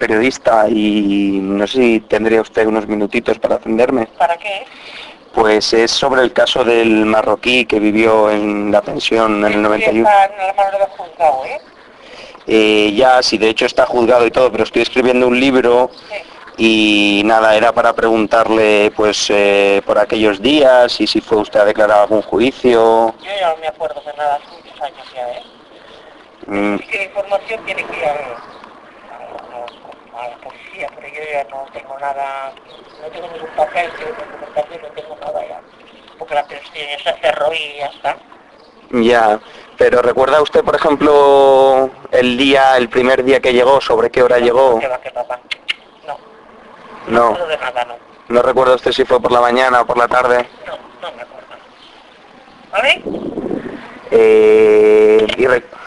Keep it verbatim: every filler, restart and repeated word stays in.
periodista y no sé si tendría usted unos minutitos para atenderme. ¿Para qué? Pues es sobre el caso del marroquí que vivió en la pensión en el noventa y uno. Está en la mano del juzgado, ¿eh? Eh, ya, sí, de hecho está juzgado y todo, pero estoy escribiendo un libro y nada, era para preguntarle pues eh, por aquellos días y si fue usted a declarar algún juicio. Yo ya no me acuerdo de nada, hace muchos años ya, ¿eh? Mm, Si quiere información tiene que ir a, a, a la policía, pero yo ya no tengo nada, no tengo ningún papel, tengo documentación, no tengo nada ya. Porque la pensión ya se cerró y ya está. ya, pero ¿recuerda usted, por ejemplo, el día, el primer día que llegó, sobre qué hora No, llegó? que va, que papá. No, no me No, acuerdo de nada, no. no recuerda usted si fue por la mañana o por la tarde. No, no me acuerdo. ¿Vale? Eh, y re-